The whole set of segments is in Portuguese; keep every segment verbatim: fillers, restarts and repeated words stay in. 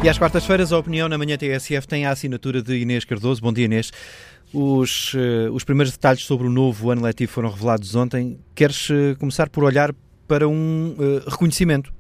E às quartas-feiras a opinião na Manhã T S F tem a assinatura de Inês Cardoso. Bom dia, Inês. Os, uh, os primeiros detalhes sobre o novo ano letivo foram revelados ontem. Queres uh, começar por olhar para um uh, reconhecimento?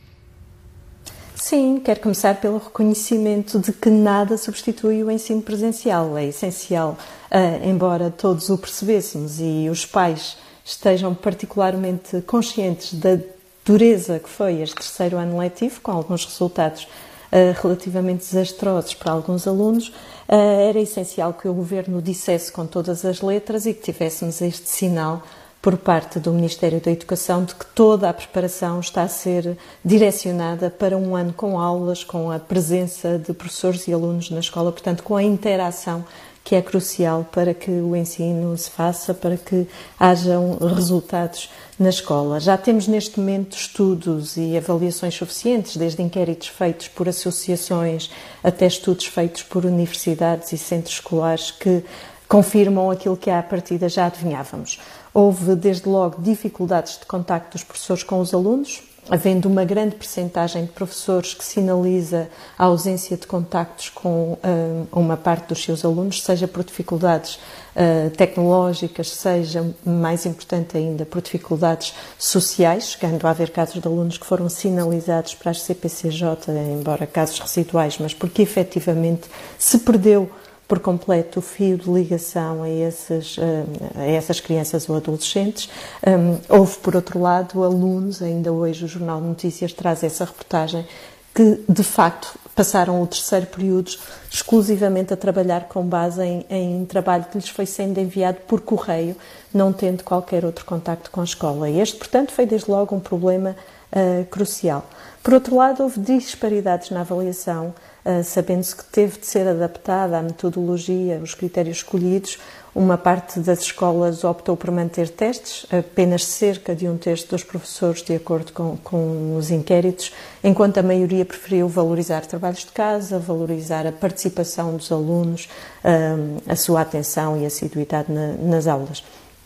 Sim, quero começar pelo reconhecimento de que nada substitui o ensino presencial. É essencial, uh, embora todos o percebêssemos e os pais estejam particularmente conscientes da dureza que foi este terceiro ano letivo, com alguns resultados Uh, relativamente desastrosos para alguns alunos, uh, era essencial que o Governo dissesse com todas as letras e que tivéssemos este sinal por parte do Ministério da Educação de que toda a preparação está a ser direcionada para um ano com aulas, com a presença de professores e alunos na escola, portanto com a interação que é crucial para que o ensino se faça, para que hajam resultados na escola. Já temos neste momento estudos e avaliações suficientes, desde inquéritos feitos por associações até estudos feitos por universidades e centros escolares que confirmam aquilo que à partida já adivinhávamos. Houve desde logo dificuldades de contacto dos professores com os alunos, havendo uma grande percentagem de professores que sinaliza a ausência de contactos com uh, uma parte dos seus alunos, seja por dificuldades uh, tecnológicas, seja, mais importante ainda, por dificuldades sociais, chegando a haver casos de alunos que foram sinalizados para as C P C J, embora casos residuais, mas porque efetivamente se perdeu por completo o fio de ligação a, esses, a essas crianças ou adolescentes. Um, houve, por outro lado, alunos, ainda hoje o Jornal de Notícias traz essa reportagem, que de facto passaram o terceiro período exclusivamente a trabalhar com base em, em trabalho que lhes foi sendo enviado por correio, não tendo qualquer outro contacto com a escola. E este, portanto, foi desde logo um problema uh, crucial. Por outro lado, houve disparidades na avaliação, Uh, sabendo-se que teve de ser adaptada a metodologia, os critérios escolhidos. Uma parte das escolas optou por manter testes, apenas cerca de um terço dos professores, de acordo com, com os inquéritos, enquanto a maioria preferiu valorizar trabalhos de casa, valorizar a participação dos alunos, uh, a sua atenção e assiduidade na, nas aulas.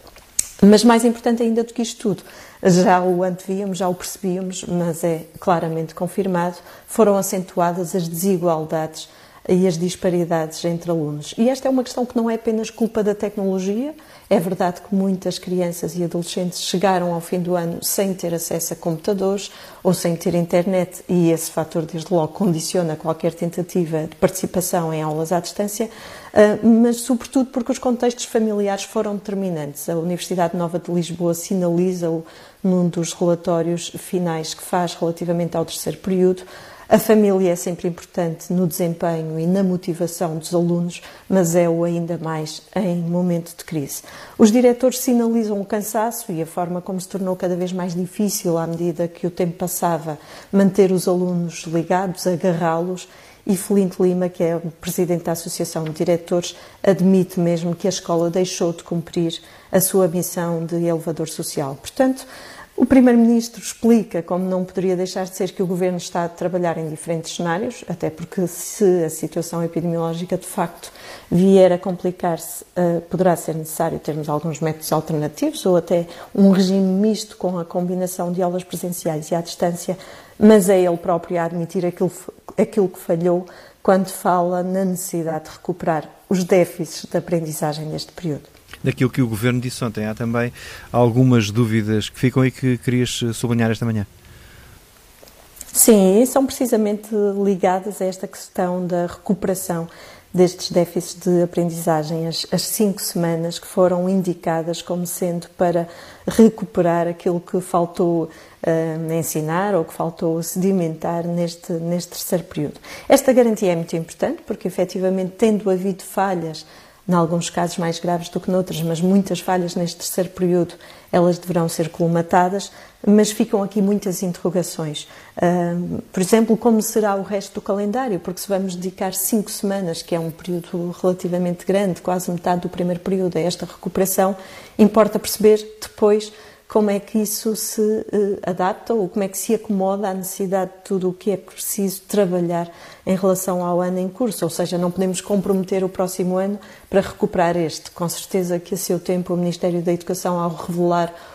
Mas mais importante ainda do que isto tudo, já o antevíamos, já o percebíamos, mas é claramente confirmado, foram acentuadas as desigualdades e as disparidades entre alunos. E esta é uma questão que não é apenas culpa da tecnologia. É verdade que muitas crianças e adolescentes chegaram ao fim do ano sem ter acesso a computadores ou sem ter internet, e esse fator, desde logo, condiciona qualquer tentativa de participação em aulas à distância, mas sobretudo porque os contextos familiares foram determinantes. A Universidade Nova de Lisboa sinaliza-o num dos relatórios finais que faz relativamente ao terceiro período. A família é sempre importante no desempenho e na motivação dos alunos, mas é-o ainda mais em momento de crise. Os diretores sinalizam o cansaço e a forma como se tornou cada vez mais difícil, à medida que o tempo passava, manter os alunos ligados, agarrá-los. E Felinto Lima, que é o presidente da Associação de Diretores, admite mesmo que a escola deixou de cumprir a sua missão de elevador social. Portanto, o Primeiro-Ministro explica, como não poderia deixar de ser, que o Governo está a trabalhar em diferentes cenários, até porque se a situação epidemiológica de facto vier a complicar-se, uh, poderá ser necessário termos alguns métodos alternativos ou até um regime misto com a combinação de aulas presenciais e à distância, mas é ele próprio a admitir aquilo, aquilo que falhou quando fala na necessidade de recuperar os déficits de aprendizagem neste período. Daquilo que o Governo disse ontem, há também algumas dúvidas que ficam e que querias sublinhar esta manhã. Sim, são precisamente ligadas a esta questão da recuperação destes déficits de aprendizagem, as, as cinco semanas que foram indicadas como sendo para recuperar aquilo que faltou uh, ensinar ou que faltou sedimentar neste, neste terceiro período. Esta garantia é muito importante porque, efetivamente, tendo havido falhas, em alguns casos mais graves do que noutros, mas muitas falhas neste terceiro período, elas deverão ser colmatadas, mas ficam aqui muitas interrogações. Uh, por exemplo, como será o resto do calendário? Porque se vamos dedicar cinco semanas, que é um período relativamente grande, quase metade do primeiro período, a esta recuperação, importa perceber depois como é que isso se uh, adapta ou como é que se acomoda à necessidade de tudo o que é preciso trabalhar em relação ao ano em curso, ou seja, não podemos comprometer o próximo ano para recuperar este. Com certeza que a seu tempo o Ministério da Educação, ao revelar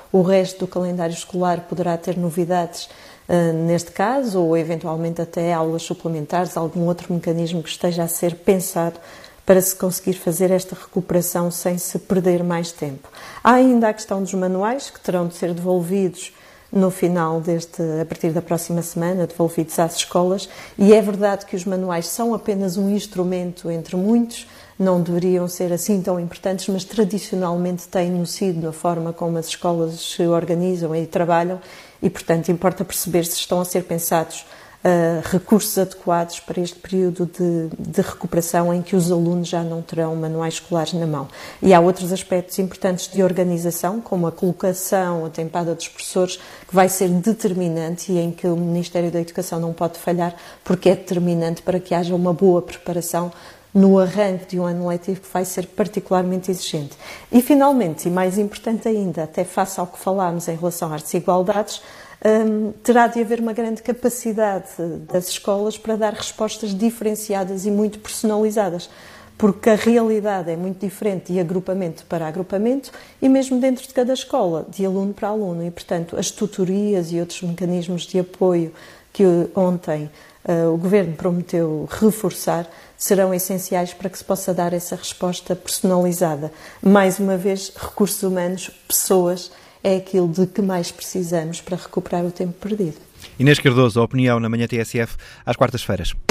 o resto do calendário escolar poderá ter novidades uh, neste caso, ou eventualmente até aulas suplementares, algum outro mecanismo que esteja a ser pensado para se conseguir fazer esta recuperação sem se perder mais tempo. Há ainda a questão dos manuais, que terão de ser devolvidos no final deste, a partir da próxima semana, devolvidos às escolas, e é verdade que os manuais são apenas um instrumento entre muitos, não deveriam ser assim tão importantes, mas tradicionalmente têm sido na forma como as escolas se organizam e trabalham, e portanto importa perceber se estão a ser pensados Uh, recursos adequados para este período de, de recuperação em que os alunos já não terão manuais escolares na mão. E há outros aspectos importantes de organização, como a colocação atempada dos professores, que vai ser determinante e em que o Ministério da Educação não pode falhar, porque é determinante para que haja uma boa preparação no arranque de um ano letivo que vai ser particularmente exigente. E finalmente, e mais importante ainda, até face ao que falámos em relação às desigualdades, Um, terá de haver uma grande capacidade das escolas para dar respostas diferenciadas e muito personalizadas, porque a realidade é muito diferente de agrupamento para agrupamento e mesmo dentro de cada escola, de aluno para aluno, e portanto as tutorias e outros mecanismos de apoio que ontem uh, o Governo prometeu reforçar serão essenciais para que se possa dar essa resposta personalizada. Mais uma vez, recursos humanos, pessoas, é aquilo de que mais precisamos para recuperar o tempo perdido. Inês Cardoso, a opinião na Manhã T S F, às quartas-feiras.